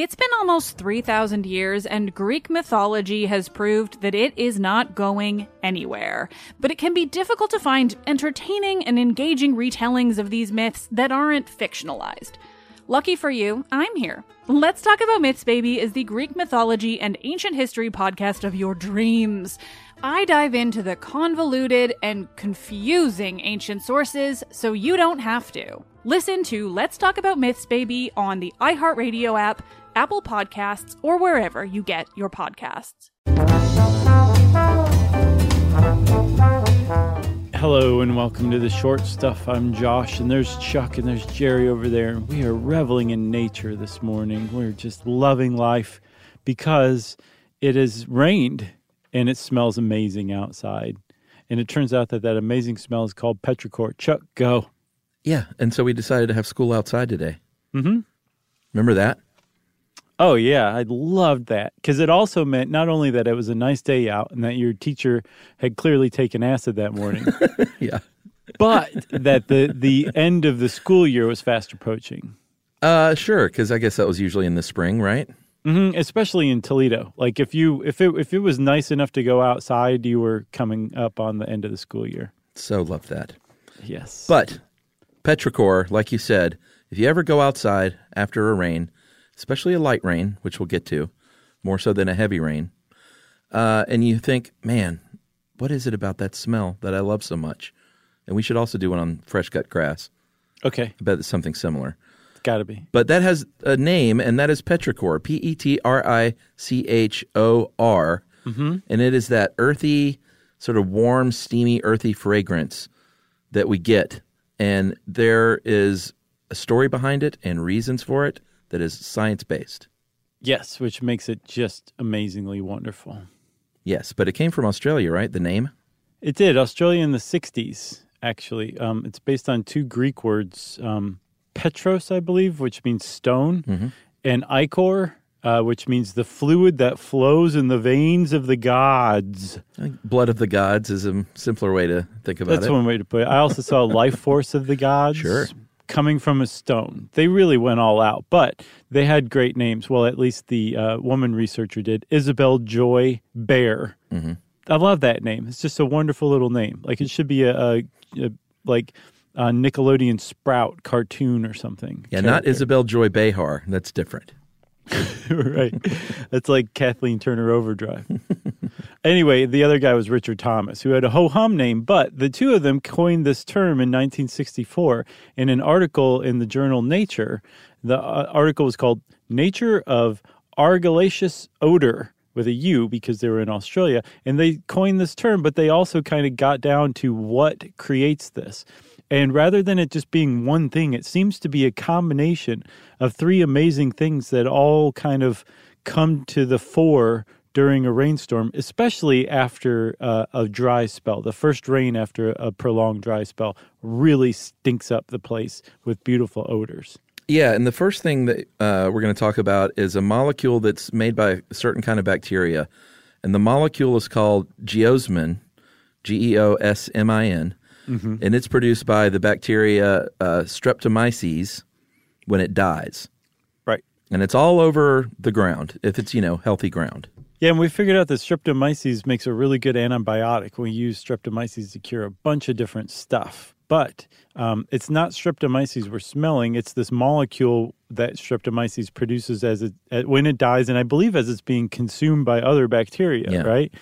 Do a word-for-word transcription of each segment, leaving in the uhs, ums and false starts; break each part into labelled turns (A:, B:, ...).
A: It's been almost three thousand years, and Greek mythology has proved that it is not going anywhere. But it can be difficult to find entertaining and engaging retellings of these myths that aren't fictionalized. Lucky for you, I'm here. Let's Talk About Myths, Baby is the Greek mythology and ancient history podcast of your dreams. I dive into the convoluted and confusing ancient sources so you don't have to. Listen to Let's Talk About Myths, Baby on the iHeartRadio app, Apple Podcasts, or wherever you get your podcasts.
B: Hello and welcome to The Short Stuff. I'm Josh, and there's Chuck, and there's Jerry over there, and we are reveling in nature this morning. We're just loving life because it has rained, and it smells amazing outside. And it turns out that that amazing smell is called petrichor. Chuck, go.
C: Yeah, and so we decided to have school outside today.
B: Mm-hmm.
C: Remember that?
B: Oh, yeah, I loved that because it also meant not only that it was a nice day out and that your teacher had clearly taken acid that morning,
C: yeah,
B: but that the, the end of the school year was fast approaching.
C: Uh, sure, because I guess that was usually in the spring, right?
B: Mm-hmm, especially in Toledo. Like if you if it if it was nice enough to go outside, you were coming up on the end of the school year.
C: So love that.
B: Yes.
C: But petrichor, like you said, if you ever go outside after a rain, especially a light rain, which we'll get to, more so than a heavy rain, uh, and you think, man, what is it about that smell that I love so much? And we should also do one on fresh cut grass.
B: Okay.
C: I bet it's something similar.
B: It's got to be.
C: But that has a name, and that is petrichor, P E T R I C H O R.
B: Mm-hmm.
C: And it is that earthy, sort of warm, steamy, earthy fragrance that we get. And there is a story behind it and reasons for it that is science-based.
B: Yes, which makes it just amazingly wonderful.
C: Yes, but it came from Australia, right, the name?
B: It did. Australia in the sixties, actually. Um, it's based on two Greek words, um, petros, I believe, which means stone,
C: mm-hmm.
B: and ichor, uh, which means the fluid that flows in the veins of the gods.
C: I think blood of the gods is a simpler way to think about
B: That's
C: it.
B: That's one way to put it. I also saw life force of the gods.
C: Sure.
B: Coming from a stone. They really went all out, but they had great names. Well, at least the uh, woman researcher did. Isabel Joy Bear.
C: Mm-hmm.
B: I love that name. It's just a wonderful little name. Like it should be a, a, a like a Nickelodeon Sprout cartoon or something.
C: Yeah,
B: character.
C: Not Isabel Joy Behar. That's different.
B: Right. That's like Kathleen Turner Overdrive. Anyway, the other guy was Richard Thomas, who had a ho-hum name, but the two of them coined this term in nineteen sixty-four in an article in the journal Nature. The uh, article was called Nature of Argillaceous Odor, with a U because they were in Australia, and they coined this term, but they also kind of got down to what creates this. And rather than it just being one thing, it seems to be a combination of three amazing things that all kind of come to the fore during a rainstorm, especially after uh, a dry spell. The first rain after a prolonged dry spell really stinks up the place with beautiful odors.
C: Yeah, and the first thing that uh, we're going to talk about is a molecule that's made by a certain kind of bacteria. And the molecule is called geosmin, G E O S M I N.
B: Mm-hmm.
C: And it's produced by the bacteria uh, Streptomyces when it dies.
B: Right.
C: And it's all over the ground, if it's, you know, healthy ground.
B: Yeah, and we figured out that Streptomyces makes a really good antibiotic. We use Streptomyces to cure a bunch of different stuff. But um, it's not Streptomyces we're smelling. It's this molecule that Streptomyces produces as it, as, when it dies, and I believe as it's being consumed by other bacteria,
C: yeah.
B: right?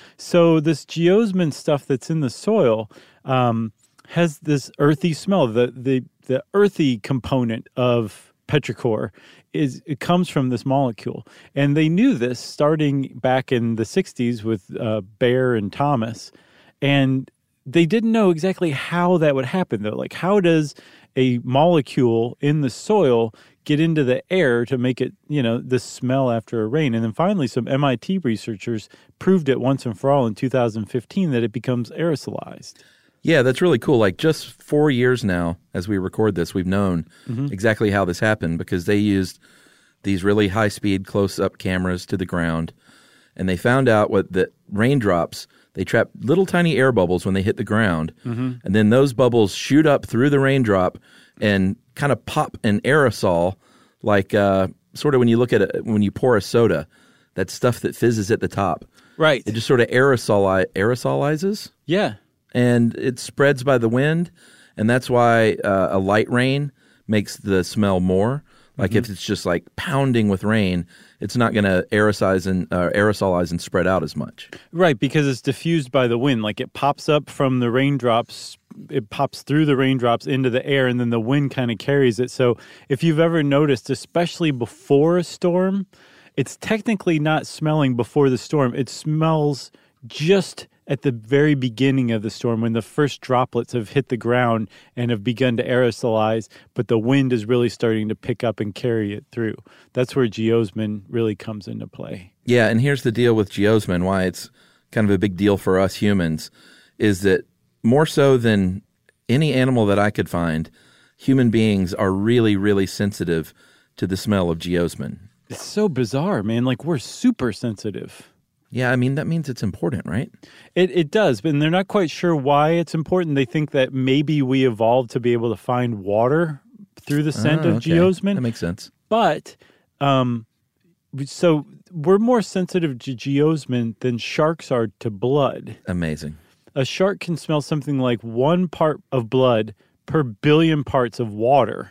B: So this geosmin stuff that's in the soil um, has this earthy smell. The, the the earthy component of petrichor is it comes from this molecule, and they knew this starting back in the sixties with uh, Bear and Thomas, and they didn't know exactly how that would happen though. Like, how does a molecule in the soil get into the air to make it, you know, the smell after a rain? And then finally, some M I T researchers proved it once and for all in two thousand fifteen that it becomes aerosolized.
C: Yeah, that's really cool. Like just four years now, as we record this, we've known mm-hmm. exactly how this happened because they used these really high-speed close-up cameras to the ground, and they found out what the raindrops, they trap little tiny air bubbles when they hit the ground,
B: mm-hmm.
C: and then those bubbles shoot up through the raindrop and kind of pop an aerosol like uh, sort of when you look at it, when you pour a soda, that stuff that fizzes at the top.
B: Right.
C: It just sort of aerosoli- aerosolizes.
B: Yeah.
C: And it spreads by the wind. And that's why uh, a light rain makes the smell more. Like mm-hmm. if it's just like pounding with rain, it's not going to aerosolize and uh, aerosolize and spread out as much.
B: Right, because it's diffused by the wind. Like it pops up from the raindrops, it pops through the raindrops into the air, and then the wind kind of carries it. So if you've ever noticed, especially before a storm, it's technically not smelling before the storm. It smells just at the very beginning of the storm when the first droplets have hit the ground and have begun to aerosolize, but the wind is really starting to pick up and carry it through. That's where geosmin really comes into play.
C: Yeah, and here's the deal with geosmin, why it's kind of a big deal for us humans, is that more so than any animal that I could find, human beings are really, really sensitive to the smell of geosmin.
B: It's so bizarre, man. Like, we're super sensitive.
C: Yeah, I mean, that means it's important, right?
B: It it does, but they're not quite sure why it's important. They think that maybe we evolved to be able to find water through the scent
C: oh,
B: of
C: okay.
B: geosmin.
C: That makes sense.
B: But, um, so we're more sensitive to geosmin than sharks are to blood.
C: Amazing.
B: A shark can smell something like one part of blood per billion parts of water.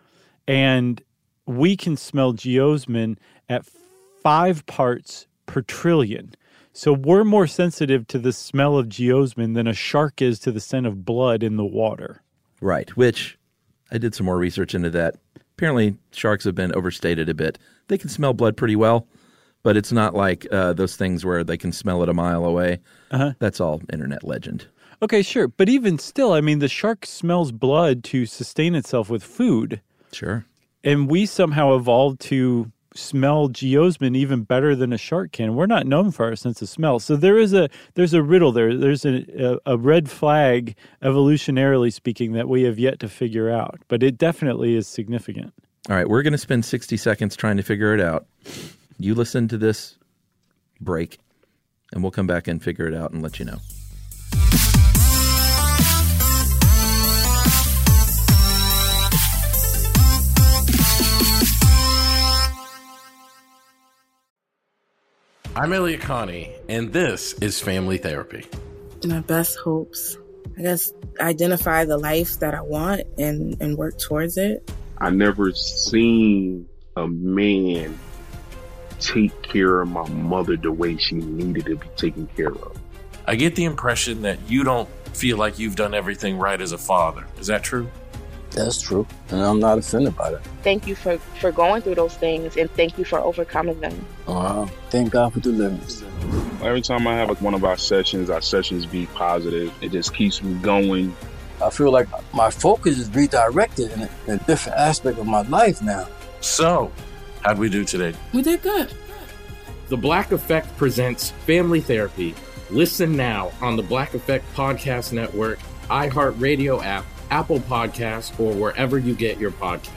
B: And we can smell geosmin at five parts per trillion. So we're more sensitive to the smell of geosmin than a shark is to the scent of blood in the water.
C: Right, which I did some more research into that. Apparently, sharks have been overstated a bit. They can smell blood pretty well, but it's not like uh, those things where they can smell it a mile away. Uh-huh. That's all internet legend.
B: Okay, sure. But even still, I mean, the shark smells blood to sustain itself with food.
C: Sure. And
B: we somehow evolved to smell geosmin even better than a shark can. We're not known for our sense of smell. So there is a there's a riddle there. There's a, a, a red flag, evolutionarily speaking, that we have yet to figure out. But it definitely is significant.
C: All right, we're going to spend sixty seconds trying to figure it out. You listen to this break, and we'll come back and figure it out and let you know.
D: I'm Elliot Connie, and this is Family Therapy.
E: My best hopes, I guess, identify the life that I want and, and work towards it.
F: I never seen a man take care of my mother the way she needed to be taken care of.
D: I get the impression that you don't feel like you've done everything right as a father. Is that true?
G: That's true, and I'm not offended by that.
H: Thank you for, for going through those things, and thank you for overcoming them.
G: Wow. Thank God for deliverance.
F: Every time I have one of our sessions, our sessions be positive. It just keeps me going.
G: I feel like my focus is redirected in a, in a different aspect of my life now.
D: So, how'd we do today?
E: We did good.
I: The Black Effect presents Family Therapy. Listen now on the Black Effect Podcast Network, iHeartRadio app, Apple Podcasts, or wherever you get your podcasts.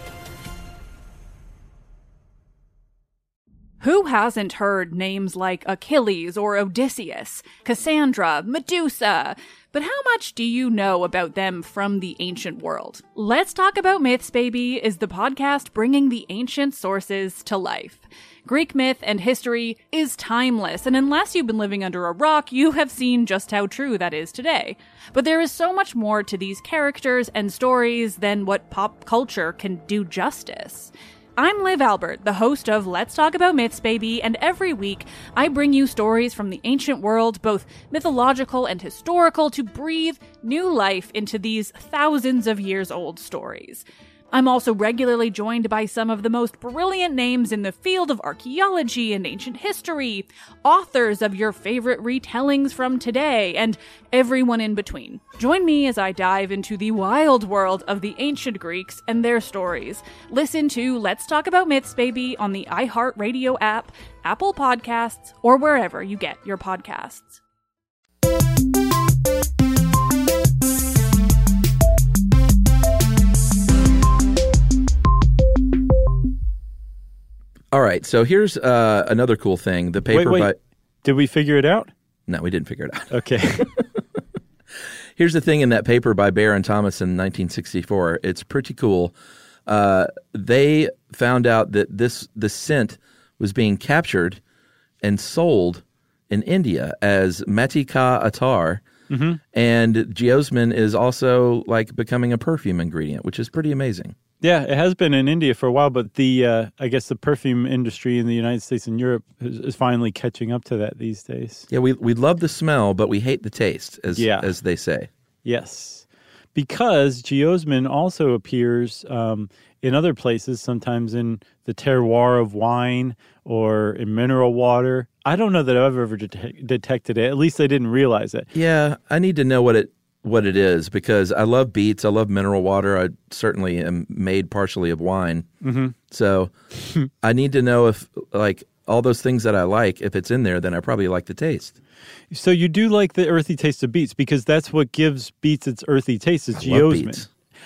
A: Who hasn't heard names like Achilles or Odysseus, Cassandra, Medusa? But how much do you know about them from the ancient world? Let's Talk About Myths, Baby is the podcast bringing the ancient sources to life. Greek myth and history is timeless, and unless you've been living under a rock, you have seen just how true that is today. But there is so much more to these characters and stories than what pop culture can do justice. I'm Liv Albert, the host of Let's Talk About Myths, Baby, and every week I bring you stories from the ancient world, both mythological and historical, to breathe new life into these thousands of years old stories. I'm also regularly joined by some of the most brilliant names in the field of archaeology and ancient history, authors of your favorite retellings from today, and everyone in between. Join me as I dive into the wild world of the ancient Greeks and their stories. Listen to Let's Talk About Myths, Baby on the iHeartRadio app, Apple Podcasts, or wherever you get your podcasts.
C: All right, so here's uh, another cool thing. The paper
B: wait, wait.
C: by...
B: Did we figure it out?
C: No, we didn't figure it out.
B: Okay.
C: Here's the thing in that paper by Bear and Thomas in nineteen sixty-four. It's pretty cool. uh, they found out that this the scent was being captured and sold in India as Mati Ka Attar, mm-hmm. and geosmin is also like becoming a perfume ingredient, which is pretty amazing.
B: Yeah, it has been in India for a while, but the uh, I guess the perfume industry in the United States and Europe is, is finally catching up to that these days.
C: Yeah, we we love the smell, but we hate the taste, as
B: yeah.
C: as they say.
B: Yes, because geosmin also appears um, in other places, sometimes in the terroir of wine or in mineral water. I don't know that I've ever det- detected it. At least I didn't realize it.
C: Yeah, I need to know what it what it is because I love beets. I love mineral water. I certainly am made partially of wine.
B: Mm-hmm.
C: So I need to know if, like, all those things that I like, if it's in there, then I probably like the taste.
B: So you do like the earthy taste of beets because that's what gives beets its earthy taste is geosmin.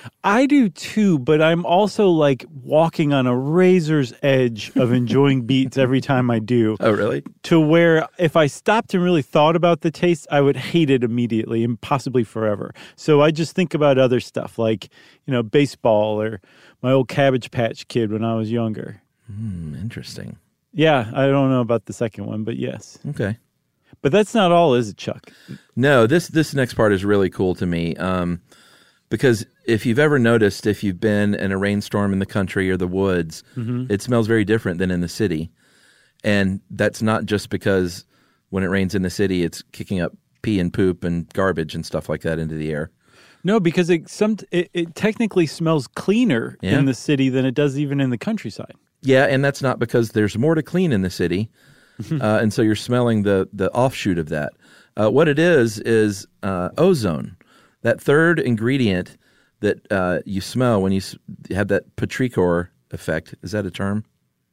B: I do too, but I'm also like walking on a razor's edge of enjoying beets every time I do.
C: Oh, really?
B: To where if I stopped and really thought about the taste, I would hate it immediately and possibly forever. So I just think about other stuff like, you know, baseball or my old Cabbage Patch Kid when I was younger.
C: Mm, interesting.
B: Yeah, I don't know about the second one, but yes.
C: Okay.
B: But that's not all, is it, Chuck?
C: No, this this next part is really cool to me. Um, because if you've ever noticed, if you've been in a rainstorm in the country or the woods, mm-hmm. it smells very different than in the city. And that's not just because when it rains in the city, it's kicking up pee and poop and garbage and stuff like that into the air.
B: No, because it some it, it technically smells cleaner
C: yeah.
B: in the city than it does even in the countryside.
C: Yeah, and that's not because there's more to clean in the city. uh, and so you're smelling the, the offshoot of that. Uh, what it is is uh, ozone. That third ingredient that uh, you smell when you s- have that petrichor effect. Is that a term?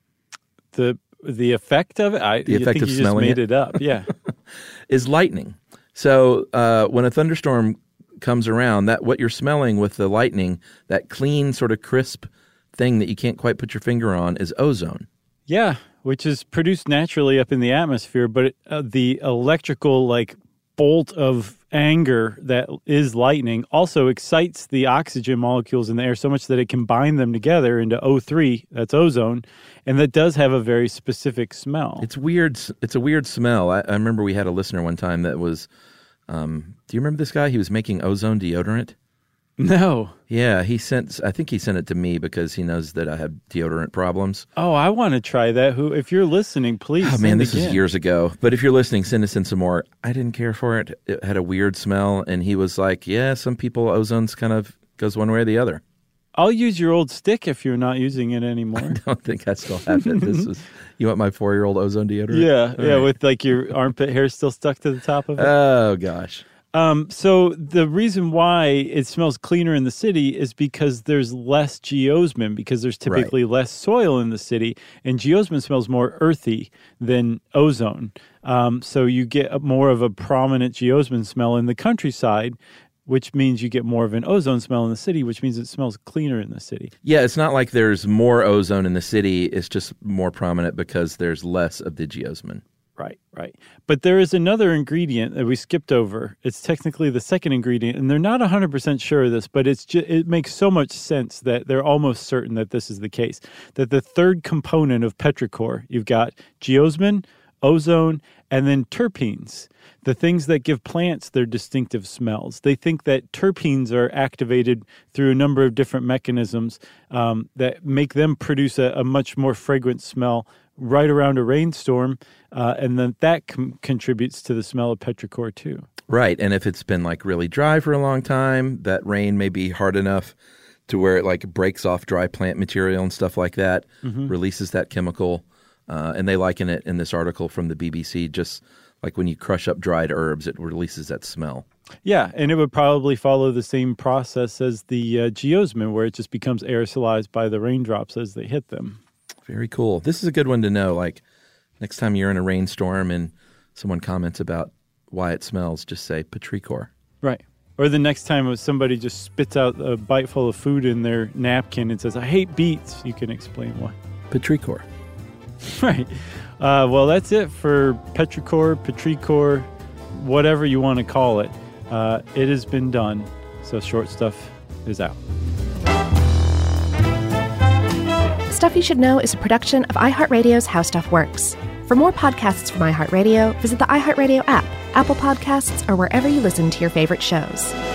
B: The the effect of it? I
C: the effect
B: think
C: of
B: you
C: smelling
B: just made
C: it,
B: it up. Yeah.
C: is lightning. So uh, when a thunderstorm comes around, that what you're smelling with the lightning, that clean sort of crisp thing that you can't quite put your finger on is ozone.
B: Yeah, which is produced naturally up in the atmosphere, but it, uh, the electrical like bolt of anger that is lightning also excites the oxygen molecules in the air so much that it can bind them together into O three, that's ozone, and that does have a very specific smell.
C: It's weird. It's a weird smell. I, I remember we had a listener one time that was, um, do you remember this guy? He was making ozone deodorant.
B: No.
C: Yeah, he sent. I think he sent it to me because he knows that I have deodorant problems.
B: Oh, I want to try that. Who, if you're listening, please.
C: Oh
B: send
C: man, this
B: again.
C: is years ago. But if you're listening, send us in some more. I didn't care for it. It had a weird smell, and he was like, "Yeah, some people ozone's kind of goes one way or the other."
B: I'll use your old stick if you're not using it anymore.
C: I don't think I still have it. This was. You want my four-year-old ozone deodorant?
B: Yeah,
C: All
B: yeah,
C: right.
B: with like your armpit hair still stuck to the top of it.
C: Oh gosh.
B: Um, so the reason why it smells cleaner in the city is because there's less geosmin, because there's typically right. less soil in the city, and geosmin smells more earthy than ozone. Um, so you get more of a prominent geosmin smell in the countryside, which means you get more of an ozone smell in the city, which means it smells cleaner in the city.
C: Yeah, it's not like there's more ozone in the city. It's just more prominent because there's less of the geosmin.
B: Right, right. But there is another ingredient that we skipped over. It's technically the second ingredient, and they're not one hundred percent sure of this, but it's ju- it makes so much sense that they're almost certain that this is the case, that the third component of petrichor, you've got geosmin, ozone, and then terpenes, the things that give plants their distinctive smells. They think that terpenes are activated through a number of different mechanisms um, that make them produce a, a much more fragrant smell right around a rainstorm, uh, and then that com- contributes to the smell of petrichor too.
C: Right, and if it's been like really dry for a long time, that rain may be hard enough to where it like breaks off dry plant material and stuff like that, mm-hmm. releases that chemical, uh, and they liken it in this article from the B B C, just like when you crush up dried herbs, it releases that smell.
B: Yeah, and it would probably follow the same process as the uh, geosmin, where it just becomes aerosolized by the raindrops as they hit them.
C: Very cool. This is a good one to know. Like next time you're in a rainstorm and someone comments about why it smells, just say petrichor.
B: Right. Or the next time somebody just spits out a bite full of food in their napkin and says, I hate beets, you can explain why.
C: Petrichor.
B: Right. Uh, well, that's it for petrichor, petrichor, whatever you want to call it. Uh, it has been done. So Short Stuff is out.
J: Stuff You Should Know is a production of iHeartRadio's How Stuff Works. For more podcasts from iHeartRadio, visit the iHeartRadio app, Apple Podcasts, or wherever you listen to your favorite shows.